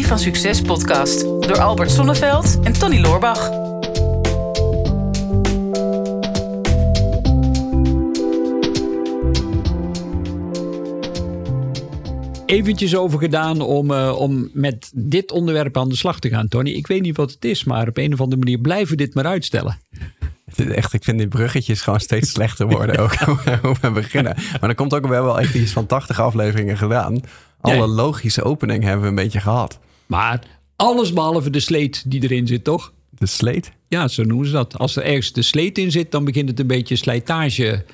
Psychologie van Succes podcast door Albert Sonneveld en Tony Loorbach. Eventjes over gedaan om met dit onderwerp aan de slag te gaan, Tony. Ik weet niet wat het is, maar op een of andere manier blijven we dit maar uitstellen. Echt, ik vind die bruggetjes gewoon steeds slechter worden ook hoe we beginnen. Maar dan komt ook, we hebben wel echt iets van 80 afleveringen gedaan. Alle logische opening hebben we een beetje gehad. Maar alles behalve de sleet die erin zit, toch? De sleet? Ja, zo noemen ze dat. Als er ergens de sleet in zit, dan begint het een beetje slijtage,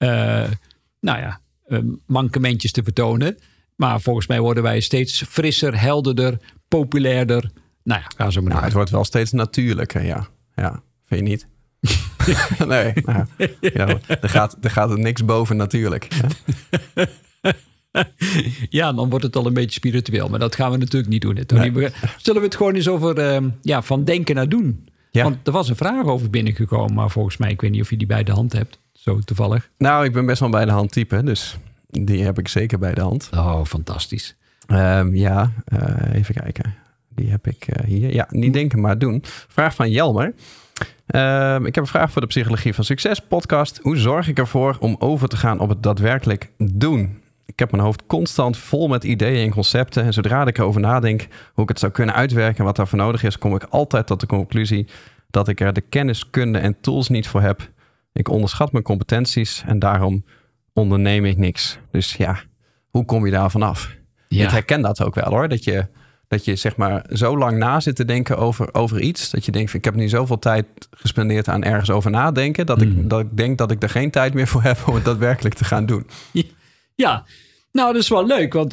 mankementjes te vertonen. Maar volgens mij worden wij steeds frisser, helderder, populairder. Nou ja, ga zo maar door. Het wordt wel steeds natuurlijker, ja. Ja, vind je niet? Nee, er gaat er niks boven natuurlijk. Ja. Ja, dan wordt het al een beetje spiritueel. Maar dat gaan we natuurlijk niet doen. Tony. Nee. Zullen we het gewoon eens over van denken naar doen? Ja. Want er was een vraag over binnengekomen. Maar volgens mij, ik weet niet of je die bij de hand hebt. Zo toevallig. Nou, ik ben best wel bij de hand type. Dus die heb ik zeker bij de hand. Oh, fantastisch. Even kijken. Die heb ik hier. Ja, niet denken maar doen. Vraag van Jelmer. Ik heb een vraag voor de Psychologie van Succes podcast. Hoe zorg ik ervoor om over te gaan op het daadwerkelijk doen? Ik heb mijn hoofd constant vol met ideeën en concepten. En zodra ik erover nadenk hoe ik het zou kunnen uitwerken en wat daarvoor nodig is, kom ik altijd tot de conclusie dat ik er de kennis, kunde en tools niet voor heb. Ik onderschat mijn competenties en daarom onderneem ik niks. Dus ja, hoe kom je daar vanaf? Ja. Ik herken dat ook wel hoor. Dat je zeg maar zo lang na zit te denken over iets. Dat je denkt, ik heb nu zoveel tijd gespendeerd aan ergens over nadenken. Dat ik denk dat ik er geen tijd meer voor heb om het daadwerkelijk te gaan doen. Ja, nou dat is wel leuk. Want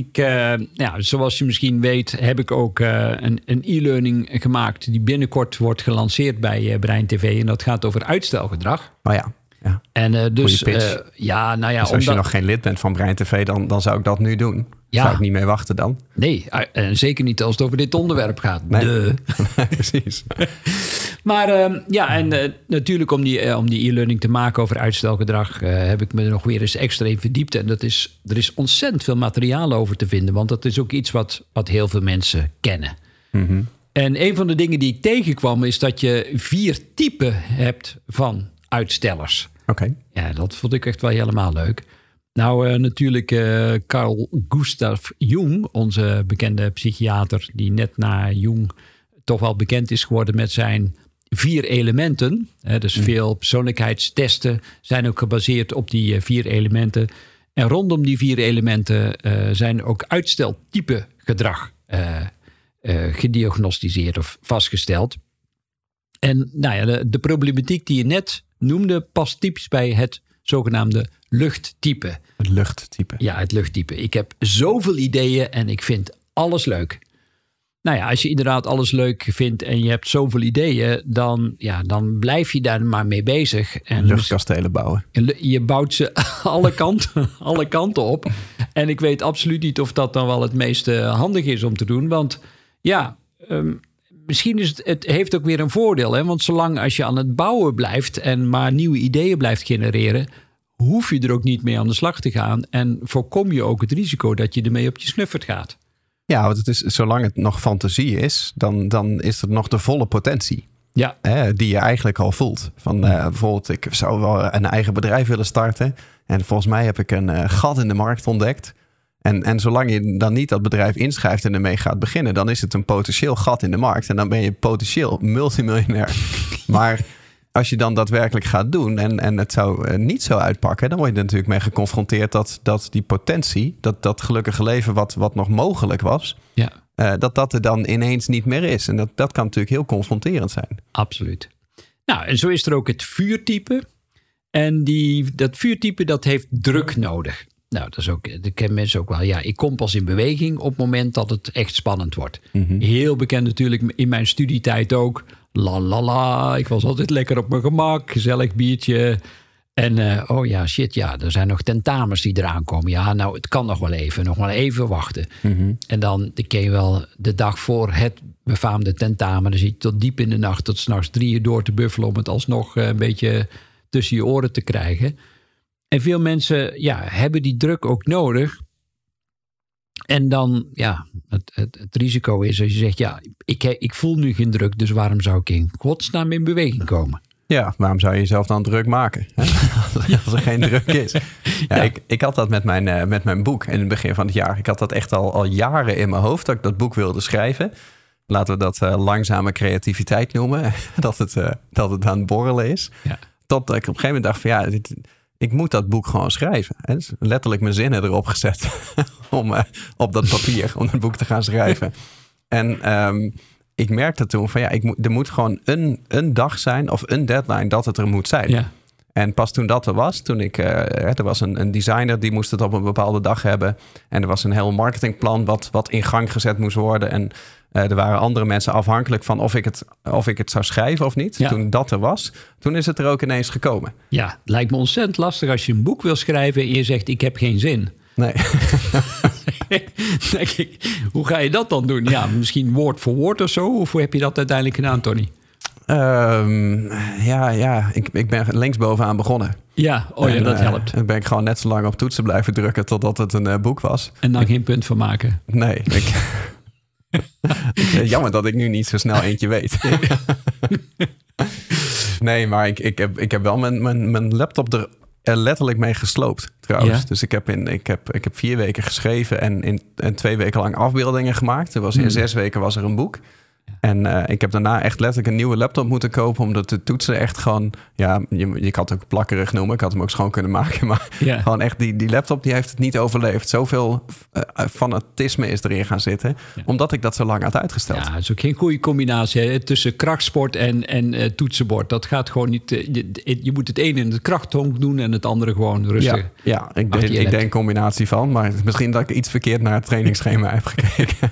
zoals je misschien weet, heb ik ook een e-learning gemaakt die binnenkort wordt gelanceerd bij Brein TV. En dat gaat over uitstelgedrag. Oh ja. Ja. En dus dus als je nog geen lid bent van Brein TV, dan zou ik dat nu doen. Ja. Zou ik niet mee wachten dan? Nee, en zeker niet als het over dit onderwerp gaat. Nee. Precies. Maar natuurlijk om die e-learning te maken over uitstelgedrag heb ik me er nog weer eens extra in verdiept. En er is ontzettend veel materiaal over te vinden. Want dat is ook iets wat heel veel mensen kennen. Mm-hmm. En een van de dingen die ik tegenkwam is dat je 4 typen hebt van uitstellers. Oké. Ja, dat vond ik echt wel helemaal leuk. Nou, natuurlijk Carl Gustav Jung, onze bekende psychiater, die net na Jung toch wel bekend is geworden met zijn 4 elementen. Dus veel persoonlijkheidstesten zijn ook gebaseerd op die 4 elementen. En rondom die 4 elementen zijn ook uitsteltype gedrag gediagnosticeerd of vastgesteld. En de problematiek die je net noemde past typisch bij het zogenaamde luchttype. Het luchttype. Ja, het luchttype. Ik heb zoveel ideeën en ik vind alles leuk. Nou ja, als je inderdaad alles leuk vindt en je hebt zoveel ideeën, dan blijf je daar maar mee bezig. En luchtkastelen bouwen. Je bouwt ze alle kanten op. En ik weet absoluut niet of dat dan wel het meest handig is om te doen. Want misschien is het heeft ook weer een voordeel. Hè? Want zolang als je aan het bouwen blijft en maar nieuwe ideeën blijft genereren, hoef je er ook niet mee aan de slag te gaan. En voorkom je ook het risico dat je ermee op je snuffert gaat. Ja, want het is, zolang het nog fantasie is, dan is het nog de volle potentie. Ja. Die je eigenlijk al voelt. Van bijvoorbeeld, ik zou wel een eigen bedrijf willen starten. En volgens mij heb ik een gat in de markt ontdekt. En zolang je dan niet dat bedrijf inschrijft en ermee gaat beginnen, dan is het een potentieel gat in de markt. En dan ben je potentieel multimiljonair. Maar als je dan daadwerkelijk gaat doen en het zou niet zo uitpakken, dan word je er natuurlijk mee geconfronteerd dat die potentie, dat gelukkige leven wat nog mogelijk was, dat er dan ineens niet meer is. En dat kan natuurlijk heel confronterend zijn. Absoluut. Nou, en zo is er ook het vuurtype. En dat vuurtype, dat heeft druk nodig. Nou, dat kennen mensen ook wel. Ja, ik kom pas in beweging op het moment dat het echt spannend wordt. Mm-hmm. Heel bekend natuurlijk in mijn studietijd ook. Ik was altijd lekker op mijn gemak, gezellig biertje. En er zijn nog tentamens die eraan komen. Ja, nou, het kan nog wel even wachten. Mm-hmm. En dan ken je wel de dag voor het befaamde tentamen. Dan zit je tot diep in de nacht, tot 's nachts 3 uur door te buffelen om het alsnog een beetje tussen je oren te krijgen. En veel mensen hebben die druk ook nodig En dan, het risico is als je zegt, ik voel nu geen druk, dus waarom zou ik in godsnaam in beweging komen? Ja, waarom zou je jezelf dan druk maken? Hè? Als er geen druk is. Ja. Ik had dat met mijn boek in het begin van het jaar. Ik had dat echt al jaren in mijn hoofd, dat ik dat boek wilde schrijven. Laten we dat langzame creativiteit noemen. Dat het aan het borrelen is. Ja. Totdat ik op een gegeven moment dacht van ik moet dat boek gewoon schrijven. En dus letterlijk mijn zinnen erop gezet om op dat papier, om het boek te gaan schrijven. En ik merkte toen van er moet gewoon een dag zijn of een deadline dat het er moet zijn. Ja. En pas toen dat er was, er was een designer die moest het op een bepaalde dag hebben. En er was een heel marketingplan wat in gang gezet moest worden. En er waren andere mensen afhankelijk van of ik het zou schrijven of niet. Ja. Toen dat er was, toen is het er ook ineens gekomen. Ja, het lijkt me ontzettend lastig als je een boek wil schrijven en je zegt ik heb geen zin. Nee. Denk ik, hoe ga je dat dan doen? Ja, misschien woord voor woord of zo? Of hoe heb je dat uiteindelijk gedaan, Tony? Ik ben linksbovenaan begonnen. Ja, dat helpt. En ben ik gewoon net zo lang op toetsen blijven drukken totdat het een boek was. En dan geen punt van maken. Nee. Jammer dat ik nu niet zo snel eentje weet. Nee, maar ik heb wel mijn laptop er letterlijk mee gesloopt trouwens. Ja? Dus ik heb 4 weken geschreven en 2 weken lang afbeeldingen gemaakt. In 6 weken was er een boek. En ik heb daarna echt letterlijk een nieuwe laptop moeten kopen, omdat de toetsen echt gewoon, je kan het ook plakkerig noemen, ik had hem ook schoon kunnen maken, maar gewoon echt die laptop die heeft het niet overleefd. Zoveel fanatisme is erin gaan zitten, omdat ik dat zo lang had uitgesteld. Ja, het is ook geen goede combinatie tussen krachtsport en toetsenbord. Dat gaat gewoon niet, je moet het ene in de krachthonk doen en het andere gewoon rustig. Ja, ik denk een combinatie van, maar misschien dat ik iets verkeerd naar het trainingsschema heb gekeken.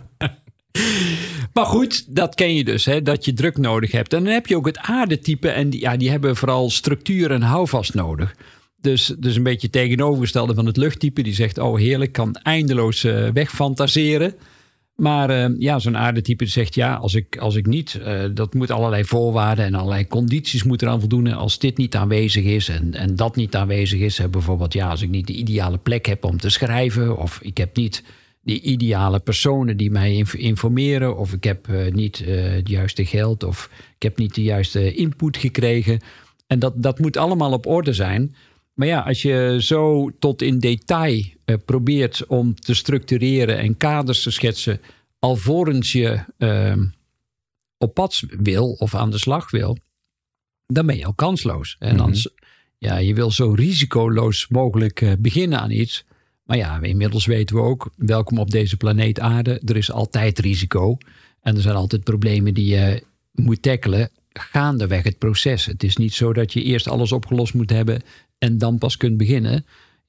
Maar goed, dat ken je dus, dat je druk nodig hebt. En dan heb je ook het aardetype en die hebben vooral structuur en houvast nodig. Dus een beetje tegenovergestelde van het luchttype. Die zegt, heerlijk, kan eindeloos wegfantaseren. Maar zo'n aardetype zegt, als ik niet, dat moet allerlei voorwaarden en allerlei condities moeten eraan voldoen. Als dit niet aanwezig is en dat niet aanwezig is. Bijvoorbeeld, als ik niet de ideale plek heb om te schrijven, of ik heb niet die ideale personen die mij informeren, of ik heb niet het juiste geld, of ik heb niet de juiste input gekregen. En dat moet allemaal op orde zijn. Maar als je zo tot in detail probeert om te structureren en kaders te schetsen, alvorens je op pad wil of aan de slag wil, dan ben je al kansloos. En dan, je wil zo risicoloos mogelijk beginnen aan iets. Maar inmiddels weten we ook, welkom op deze planeet aarde. Er is altijd risico. En er zijn altijd problemen die je moet tackelen gaandeweg het proces. Het is niet zo dat je eerst alles opgelost moet hebben en dan pas kunt beginnen.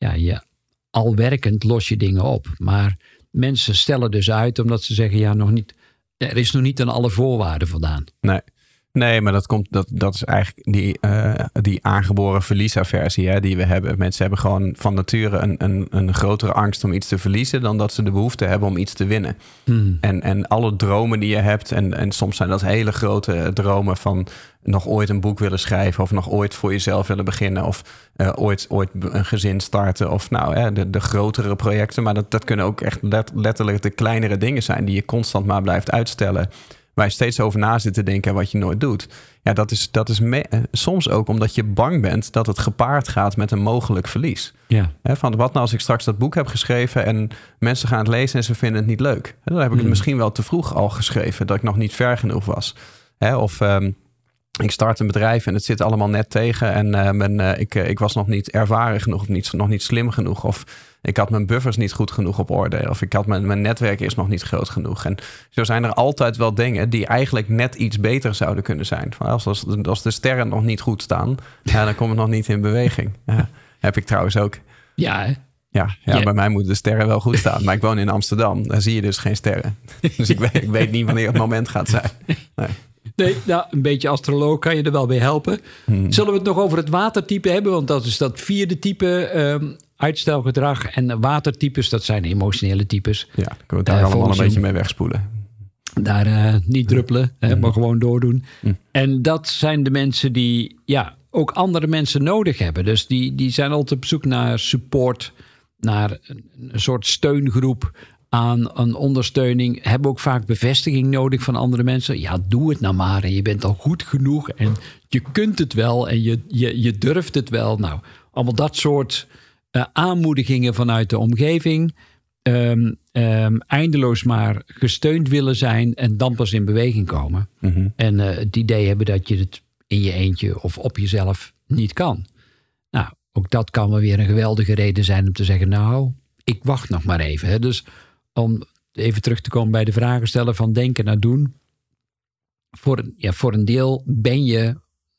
Al werkend los je dingen op. Maar mensen stellen dus uit omdat ze zeggen, nog niet, er is nog niet aan alle voorwaarden voldaan. Nee, maar dat is eigenlijk die aangeboren verliesaversie die we hebben. Mensen hebben gewoon van nature een grotere angst om iets te verliezen dan dat ze de behoefte hebben om iets te winnen. En alle dromen die je hebt, en soms zijn dat hele grote dromen van nog ooit een boek willen schrijven, of nog ooit voor jezelf willen beginnen, of ooit een gezin starten, of de grotere projecten. Maar dat kunnen ook echt letterlijk de kleinere dingen zijn die je constant maar blijft uitstellen, waar je steeds over na zit te denken en wat je nooit doet. Ja, dat is soms ook omdat je bang bent dat het gepaard gaat met een mogelijk verlies. Ja. Van wat nou als ik straks dat boek heb geschreven en mensen gaan het lezen en ze vinden het niet leuk. Dan heb ik het misschien wel te vroeg al geschreven, dat ik nog niet ver genoeg was. Of ik start een bedrijf en het zit allemaal net tegen en ik was nog niet ervaren genoeg of nog niet slim genoeg, of ik had mijn buffers niet goed genoeg op orde, of ik had mijn netwerk is nog niet groot genoeg. En zo zijn er altijd wel dingen die eigenlijk net iets beter zouden kunnen zijn. Als de sterren nog niet goed staan, dan kom ik nog niet in beweging. Heb ik trouwens ook. Ja, bij mij moeten de sterren wel goed staan. Maar ik woon in Amsterdam, daar zie je dus geen sterren. Dus ik weet niet wanneer het moment gaat zijn. Nee, een beetje astroloog kan je er wel bij helpen. Zullen we het nog over het watertype hebben? Want dat is dat 4e type uitstelgedrag. En watertypes, dat zijn emotionele types. Ja, dan kunnen we het daar allemaal een beetje mee wegspoelen. Daar niet druppelen, maar gewoon doordoen. En dat zijn de mensen die ook andere mensen nodig hebben. Dus die zijn altijd op zoek naar support, naar een soort steungroep, aan een ondersteuning hebben ook vaak bevestiging nodig van andere mensen. Ja, doe het nou maar en je bent al goed genoeg en je kunt het wel en je durft het wel. Nou, allemaal dat soort aanmoedigingen vanuit de omgeving. Eindeloos maar gesteund willen zijn en dan pas in beweging komen. Mm-hmm. En het idee hebben dat je het in je eentje of op jezelf niet kan. Nou, ook dat kan wel weer een geweldige reden zijn om te zeggen, nou, ik wacht nog maar even. Hè. Dus om even terug te komen bij de vragen stellen van denken naar doen. Voor een deel ben je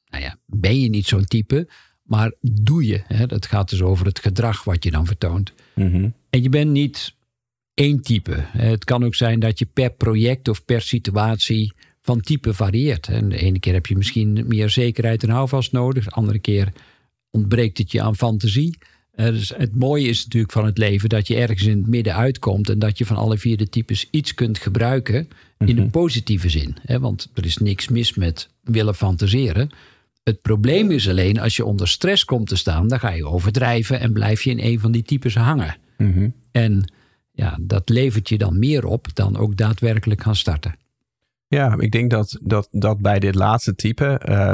niet zo'n type, maar doe je. Hè. Dat gaat dus over het gedrag wat je dan vertoont. Mm-hmm. En je bent niet één type. Het kan ook zijn dat je per project of per situatie van type varieert. En de ene keer heb je misschien meer zekerheid en houvast nodig. De andere keer ontbreekt het je aan fantasie. Dus het mooie is natuurlijk van het leven dat je ergens in het midden uitkomt en dat je van alle 4 de types iets kunt gebruiken in een positieve zin. Want er is niks mis met willen fantaseren. Het probleem is alleen als je onder stress komt te staan, dan ga je overdrijven en blijf je in een van die types hangen. Mm-hmm. En ja, dat levert je dan meer op dan ook daadwerkelijk gaan starten. Ja, ik denk dat bij dit laatste type,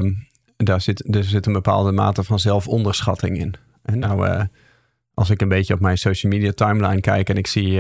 er zit een bepaalde mate van zelfonderschatting in. En nou, als ik een beetje op mijn social media timeline kijk en ik zie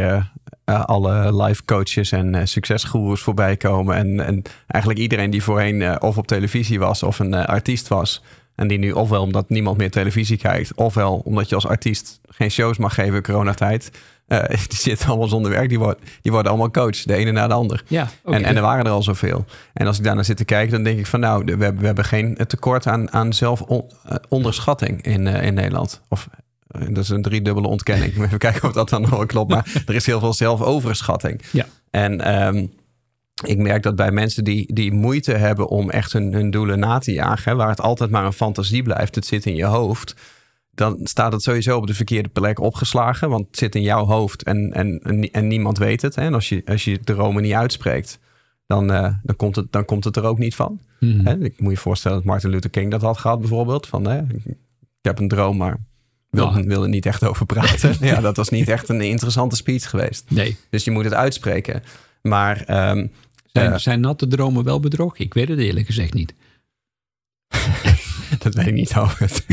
alle life coaches en succesgoeroes voorbij komen. En eigenlijk iedereen die voorheen of op televisie was of een artiest was. En die nu ofwel omdat niemand meer televisie kijkt, ofwel omdat je als artiest geen shows mag geven in coronatijd. Die zitten allemaal zonder werk. Die worden allemaal coach. De ene na de ander. Ja, okay. En er waren er al zoveel. En als ik daarnaar zit te kijken, dan denk ik van nou, we hebben geen tekort aan zelfonderschatting in Nederland. Of dat is een 3-dubbele ontkenning. Even kijken of dat dan nog wel klopt. Maar er is heel veel zelfoverschatting. Ja. En ik merk dat bij mensen die moeite hebben om echt hun doelen na te jagen, waar het altijd maar een fantasie blijft, het zit in je hoofd, dan staat het sowieso op de verkeerde plek opgeslagen. Want het zit in jouw hoofd en niemand weet het. Hè? En als je dromen niet uitspreekt, dan komt het er ook niet van. Mm-hmm. Hè? Ik moet je voorstellen dat Martin Luther King dat had gehad bijvoorbeeld. Van, ik heb een droom, maar wil er niet echt over praten. Ja, dat was niet echt een interessante speech geweest. Nee. Dus je moet het uitspreken. Maar zijn natte dromen wel bedrog? Ik weet het eerlijk gezegd niet. Dat weet ik niet over.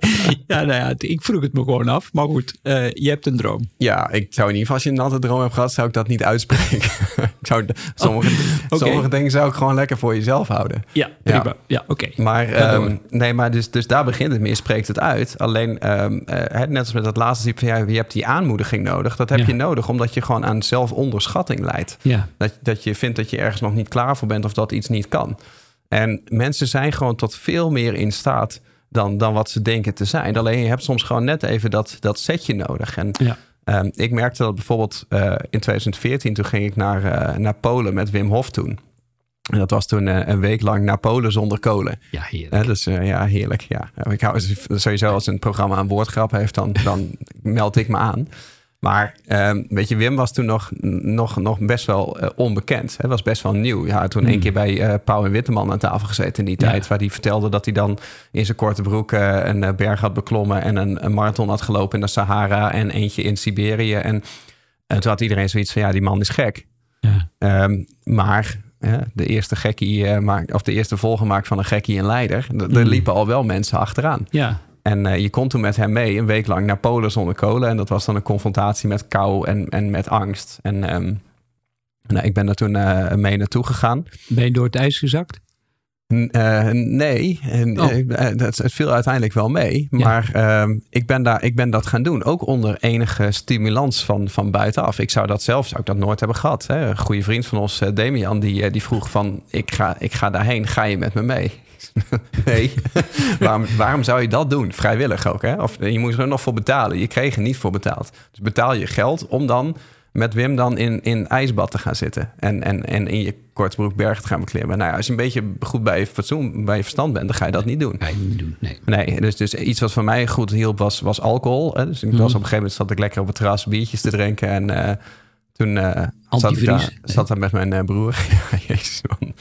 Ik vroeg het me gewoon af. Maar goed, je hebt een droom. Ja, ik zou in ieder geval, als je een natte droom hebt gehad, zou ik dat niet uitspreken. Sommige dingen zou ik gewoon lekker voor jezelf houden. Ja, prima. Ja, oké. Maar dus daar begint het mee. Je spreekt het uit. Alleen, net als met dat laatste type van je hebt die aanmoediging nodig. Dat heb je nodig, omdat je gewoon aan zelfonderschatting leidt. Ja. Dat je vindt dat je ergens nog niet klaar voor bent of dat iets niet kan. En mensen zijn gewoon tot veel meer in staat dan wat ze denken te zijn. Alleen je hebt soms gewoon net even dat setje nodig. En ik merkte dat bijvoorbeeld in 2014... toen ging ik naar Polen met Wim Hof toen. En dat was toen een week lang naar Polen zonder kolen. Ja, heerlijk. Dus heerlijk. Ja. Ik hou sowieso als een programma een woordgrap heeft, dan meld ik me aan. Maar weet je, Wim was toen nog best wel onbekend. Hij was best wel nieuw. Ja, toen 1 keer bij Pauw en Witteman aan tafel gezeten in die tijd. Waar hij vertelde dat hij dan in zijn korte broek een berg had beklommen. En een marathon had gelopen in de Sahara. En eentje in Siberië. En toen had iedereen zoiets van, die man is gek. Ja. Maar de eerste gekkie of de eerste volgemaakt van een gekkie en leider. Er liepen al wel mensen achteraan. Ja. En je kon toen met hem mee een week lang naar Polen zonder kolen. En dat was dan een confrontatie met kou en met angst. En ik ben daar toen mee naartoe gegaan. Ben je door het ijs gezakt? Nee, het viel uiteindelijk wel mee. Maar ik ben dat gaan doen. Ook onder enige stimulans van buitenaf. Ik zou dat nooit hebben gehad. Hè. Een goede vriend van ons, Damian, die vroeg van, ik ga daarheen, ga je met me mee? Nee, waarom zou je dat doen? Vrijwillig ook, hè? Of je moest er nog voor betalen. Je kreeg er niet voor betaald. Dus betaal je geld om dan met Wim dan in ijsbad te gaan zitten. En in je kortbroek berg te gaan beklimmen. Nou ja, als je een beetje goed bij je verstand bent, dan ga je dat niet doen. Ga je niet doen, nee. Dus iets wat voor mij goed hielp was alcohol. Hè? Dus ik was op een gegeven moment zat ik lekker op het terras biertjes te drinken. En Toen zat daar met mijn broer. Ja, jezus man.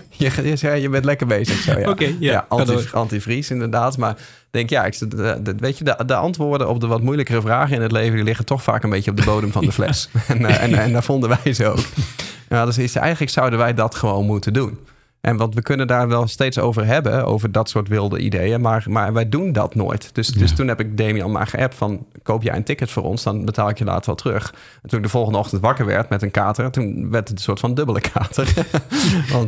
Je bent lekker bezig zo, ja. Oké, antivries inderdaad. Maar denk, weet je, de antwoorden op de wat moeilijkere vragen in het leven... die liggen toch vaak een beetje op de bodem van de fles. en daar vonden wij ze ook. Nou, dus eigenlijk zouden wij dat gewoon moeten doen. En want we kunnen daar wel steeds over hebben, over dat soort wilde ideeën. Maar wij doen dat nooit. Dus toen heb ik Damian maar geappt van... koop jij een ticket voor ons, dan betaal ik je later wel terug. En toen ik de volgende ochtend wakker werd met een kater... toen werd het een soort van dubbele kater. Want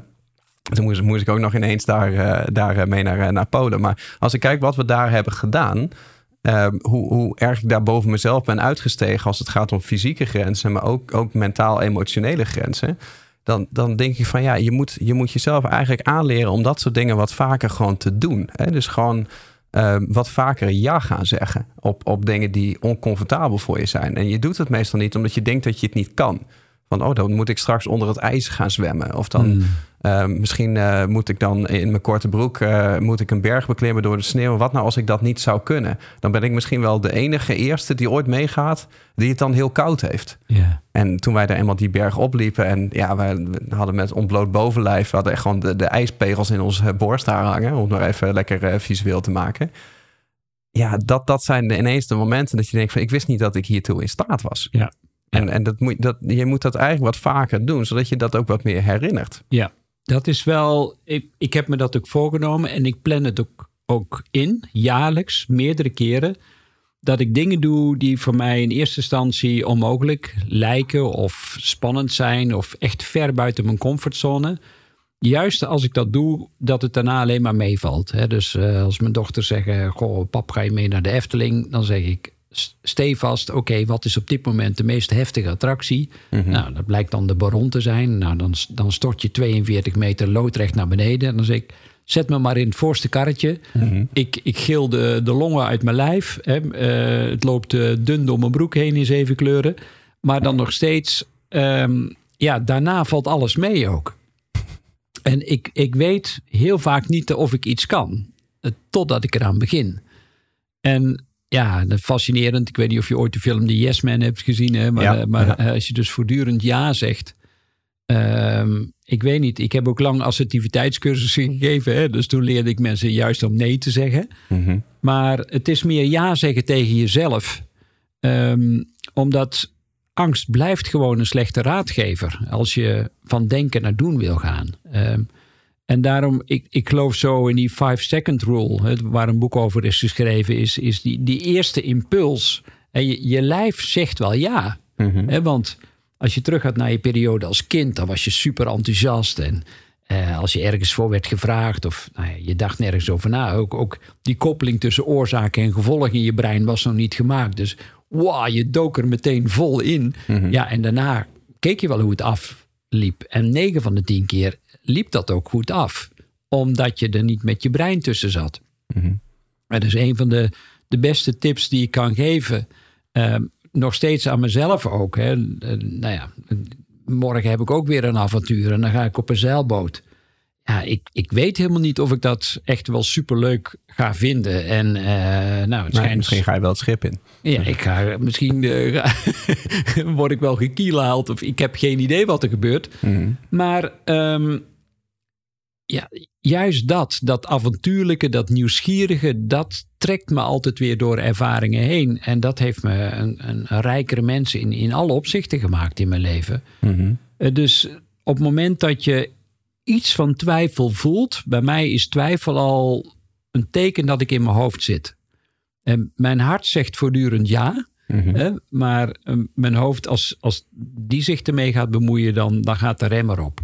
toen moest ik ook nog ineens daar mee naar Polen. Maar als ik kijk wat we daar hebben gedaan... hoe erg ik daar boven mezelf ben uitgestegen... als het gaat om fysieke grenzen... maar ook mentaal-emotionele grenzen... Dan denk ik van je moet jezelf eigenlijk aanleren... om dat soort dingen wat vaker gewoon te doen. Hè? Dus gewoon wat vaker ja gaan zeggen... op dingen die oncomfortabel voor je zijn. En je doet het meestal niet omdat je denkt dat je het niet kan. Van dan moet ik straks onder het ijs gaan zwemmen. Of dan misschien moet ik dan in mijn korte broek... moet ik een berg beklimmen door de sneeuw. Wat nou als ik dat niet zou kunnen? Dan ben ik misschien wel de enige eerste die ooit meegaat... die het dan heel koud heeft. Yeah. En toen wij daar eenmaal die berg opliepen... en wij hadden met ontbloot bovenlijf... we hadden echt gewoon de ijspegels in onze borst hangen... om het maar even lekker visueel te maken. Ja, dat zijn ineens de momenten dat je denkt... van ik wist niet dat ik hiertoe in staat was. Ja. En je moet dat eigenlijk wat vaker doen... zodat je dat ook wat meer herinnert. Ja, dat is wel... Ik heb me dat ook voorgenomen... en ik plan het ook in, jaarlijks, meerdere keren... dat ik dingen doe die voor mij in eerste instantie onmogelijk lijken... of spannend zijn of echt ver buiten mijn comfortzone. Juist als ik dat doe, dat het daarna alleen maar meevalt. Hè? Dus als mijn dochters zeggen... goh, pap, ga je mee naar de Efteling? Dan zeg ik... stevast, oké, wat is op dit moment de meest heftige attractie? Mm-hmm. Nou, dat blijkt dan de Baron te zijn. Nou, dan stort je 42 meter loodrecht naar beneden. En dan zeg ik, zet me maar in het voorste karretje. Mm-hmm. Ik gil de longen uit mijn lijf. Hè. Het loopt dun door mijn broek heen in 7 kleuren. Maar dan nog steeds... daarna valt alles mee ook. En ik weet heel vaak niet of ik iets kan. Totdat ik eraan begin. En... ja, dat is fascinerend. Ik weet niet of je ooit de film The Yes Man hebt gezien. Hè? Maar als je dus voortdurend ja zegt. Ik weet niet. Ik heb ook lang assertiviteitscursussen gegeven. Hè? Dus toen leerde ik mensen juist om nee te zeggen. Mm-hmm. Maar het is meer ja zeggen tegen jezelf. Omdat angst blijft gewoon een slechte raadgever. Als je van denken naar doen wil gaan. En daarom, ik geloof zo in die 5-second rule... waar een boek over is geschreven... is die eerste impuls. Je lijf zegt wel ja. Mm-hmm. Want als je terug gaat naar je periode als kind... dan was je super enthousiast. En als je ergens voor werd gevraagd... of je dacht nergens over na. Ook die koppeling tussen oorzaak en gevolg in je brein... was nog niet gemaakt. Dus je dook er meteen vol in. Mm-hmm. Ja, en daarna keek je wel hoe het afliep. En 9 van de 10 keer... liep dat ook goed af. Omdat je er niet met je brein tussen zat. Mm-hmm. Dat is een van de beste tips die ik kan geven. Nog steeds aan mezelf ook. Hè. Morgen heb ik ook weer een avontuur. En dan ga ik op een zeilboot. Ja, ik weet helemaal niet of ik dat echt wel superleuk ga vinden. En het schijnt... misschien ga je wel het schip in. Ja, ik ga misschien word ik wel gekielhaald. Of ik heb geen idee wat er gebeurt. Mm-hmm. Maar... juist dat avontuurlijke, dat nieuwsgierige... dat trekt me altijd weer door ervaringen heen. En dat heeft me een rijkere mens in alle opzichten gemaakt in mijn leven. Mm-hmm. Dus op het moment dat je iets van twijfel voelt... bij mij is twijfel al een teken dat ik in mijn hoofd zit. En mijn hart zegt voortdurend ja... Mm-hmm. Maar mijn hoofd, als die zich ermee gaat bemoeien... dan gaat de rem erop.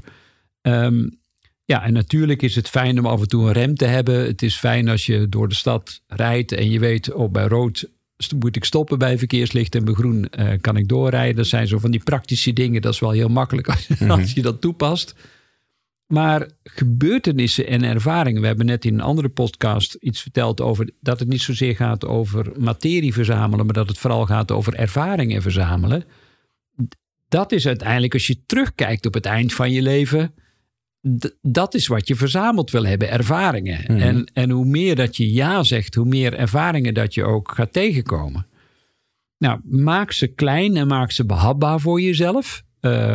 En natuurlijk is het fijn om af en toe een rem te hebben. Het is fijn als je door de stad rijdt en je weet... bij rood moet ik stoppen bij verkeerslicht en bij groen kan ik doorrijden. Dat zijn zo van die praktische dingen. Dat is wel heel makkelijk als je dat toepast. Maar gebeurtenissen en ervaringen... we hebben net in een andere podcast iets verteld over... dat het niet zozeer gaat over materie verzamelen... maar dat het vooral gaat over ervaringen verzamelen. Dat is uiteindelijk, als je terugkijkt op het eind van je leven... dat is wat je verzameld wil hebben, ervaringen. En hoe meer dat je ja zegt, hoe meer ervaringen dat je ook gaat tegenkomen. Nou, maak ze klein en maak ze behapbaar voor jezelf.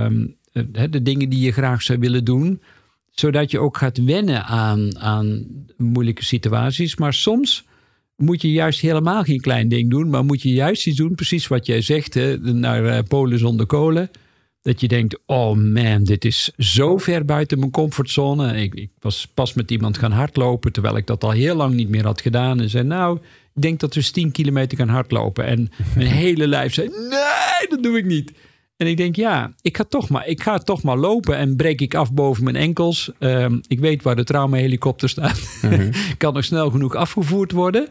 De dingen die je graag zou willen doen. Zodat je ook gaat wennen aan moeilijke situaties. Maar soms moet je juist helemaal geen klein ding doen. Maar moet je juist iets doen, precies wat jij zegt. Naar Polen zonder kolen. Dat je denkt, oh man, dit is zo ver buiten mijn comfortzone. Ik was pas met iemand gaan hardlopen. Terwijl ik dat al heel lang niet meer had gedaan. En zei, nou, ik denk dat we 10 kilometer gaan hardlopen. En mijn hele lijf zei, nee, dat doe ik niet. En ik denk, ja, ik ga toch maar lopen. En breek ik af boven mijn enkels. Ik weet waar de traumahelikopter staat. Mm-hmm. Kan nog snel genoeg afgevoerd worden.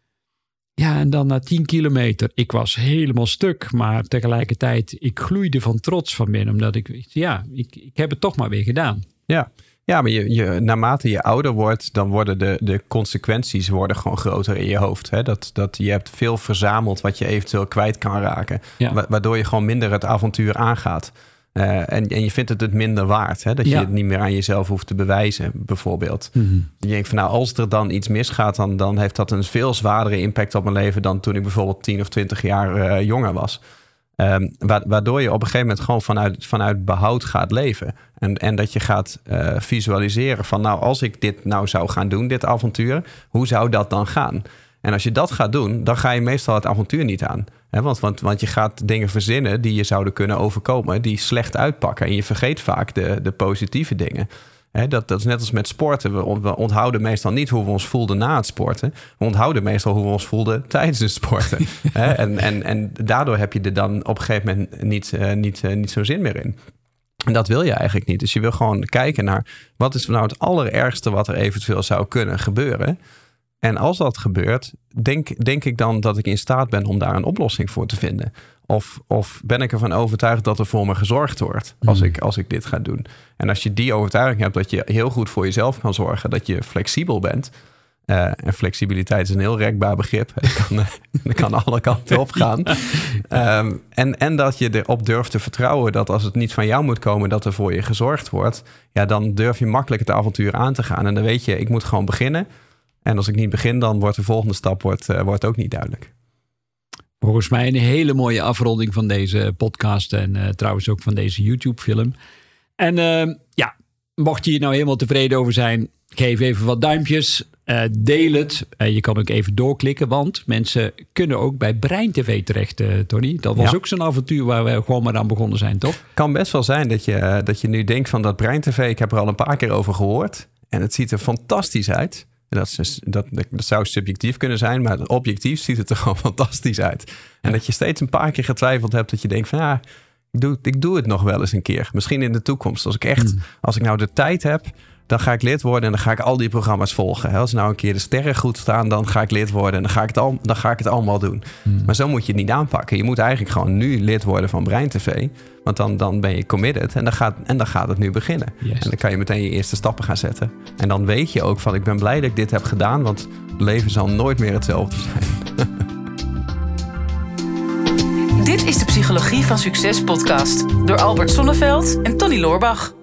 Ja, en dan na 10 kilometer. Ik was helemaal stuk. Maar tegelijkertijd, ik gloeide van trots van binnen. Omdat ik heb het toch maar weer gedaan. Ja, maar naarmate je ouder wordt, dan worden de consequenties gewoon groter in je hoofd. Hè? Dat je hebt veel verzameld wat je eventueel kwijt kan raken. Ja. Waardoor je gewoon minder het avontuur aangaat. En je vindt het minder waard. Hè? Dat je het niet meer aan jezelf hoeft te bewijzen, bijvoorbeeld. Mm-hmm. Je denkt van, nou, als er dan iets misgaat, dan heeft dat een veel zwaardere impact op mijn leven dan toen ik bijvoorbeeld 10 of 20 jaar jonger was. Waardoor je op een gegeven moment gewoon vanuit behoud gaat leven. En dat je gaat visualiseren van, nou, als ik dit nou zou gaan doen, dit avontuur, hoe zou dat dan gaan? En als je dat gaat doen, dan ga je meestal het avontuur niet aan. Hè? Want je gaat dingen verzinnen die je zouden kunnen overkomen, die slecht uitpakken. En je vergeet vaak de positieve dingen. Hè, dat is net als met sporten. We onthouden meestal niet hoe we ons voelden na het sporten. We onthouden meestal hoe we ons voelden tijdens het sporten. Hè? En daardoor heb je er dan op een gegeven moment niet zo'n zin meer in. En dat wil je eigenlijk niet. Dus je wil gewoon kijken naar, wat is nou het allerergste wat er eventueel zou kunnen gebeuren. En als dat gebeurt, denk ik dan dat ik in staat ben om daar een oplossing voor te vinden. Of ben ik ervan overtuigd dat er voor me gezorgd wordt als ik dit ga doen. En als je die overtuiging hebt dat je heel goed voor jezelf kan zorgen, dat je flexibel bent. En flexibiliteit is een heel rekbaar begrip. Dat kan alle kanten op gaan. En dat je erop durft te vertrouwen dat als het niet van jou moet komen, dat er voor je gezorgd wordt. Ja, dan durf je makkelijk het avontuur aan te gaan. En dan weet je, ik moet gewoon beginnen. En als ik niet begin, dan wordt de volgende stap wordt ook niet duidelijk. Volgens mij een hele mooie afronding van deze podcast. En trouwens ook van deze YouTube-film. En mocht je hier nou helemaal tevreden over zijn, geef even wat duimpjes. Deel het. Je kan ook even doorklikken, want mensen kunnen ook bij Brein TV terecht, Tony. Dat was ook zo'n avontuur waar we gewoon maar aan begonnen zijn, toch? Kan best wel zijn dat je nu denkt van dat Brein TV, ik heb er al een paar keer over gehoord. En het ziet er fantastisch uit. Dat zou subjectief kunnen zijn, maar objectief ziet het er gewoon fantastisch uit. En dat je steeds een paar keer getwijfeld hebt, dat je denkt van ik doe het nog wel eens een keer. Misschien in de toekomst. Als ik nou de tijd heb, dan ga ik lid worden en dan ga ik al die programma's volgen. Als nou een keer de sterren goed staan, dan ga ik lid worden en dan ga ik het allemaal doen. Maar zo moet je het niet aanpakken. Je moet eigenlijk gewoon nu lid worden van Brein TV. Want dan ben je committed en dan gaat het nu beginnen. Yes. En dan kan je meteen je eerste stappen gaan zetten. En dan weet je ook van, ik ben blij dat ik dit heb gedaan, want het leven zal nooit meer hetzelfde zijn. Dit is de Psychologie van Succes podcast door Albert Sonneveld en Tony Loorbach.